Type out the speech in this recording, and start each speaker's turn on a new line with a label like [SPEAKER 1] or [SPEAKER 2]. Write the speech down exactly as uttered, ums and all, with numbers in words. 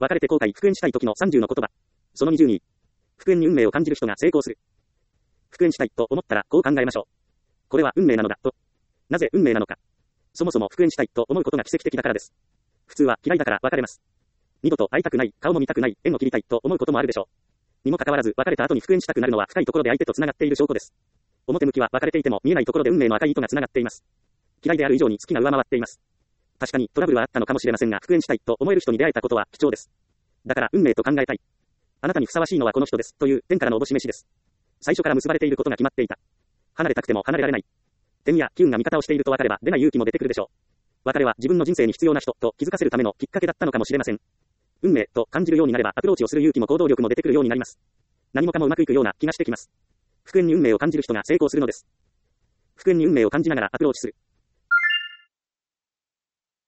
[SPEAKER 1] 別れて後悔復縁したい時のさんじゅうの言葉。そのにじゅうに。復縁に運命を感じる人が成功する。復縁したいと思ったらこう考えましょう。これは運命なのだと。なぜ運命なのか。そもそも復縁したいと思うことが奇跡的だからです。普通は嫌いだから別れます。二度と会いたくない、顔も見たくない、縁を切りたいと思うこともあるでしょう。にもかかわらず別れた後に復縁したくなるのは深いところで相手と繋がっている証拠です。表向きは別れていても見えないところで運命の赤い糸が繋がっています。嫌いである以上に好きが上回っています。確かにトラブルはあったのかもしれませんが、復縁したいと思える人に出会えたことは貴重です。だから運命と考えたい。あなたにふさわしいのはこの人ですという天からのおぼし飯です。最初から結ばれていることが決まっていた。離れたくても離れられない。天や機運が味方をしていると分かれば出ない勇気も出てくるでしょう。別れは自分の人生に必要な人と気づかせるためのきっかけだったのかもしれません。運命と感じるようになればアプローチをする勇気も行動力も出てくるようになります。何もかもうまくいくような気がしてきます。復縁に運命を感じる人が成功するのです。復縁に運命を感じながらアプローチする。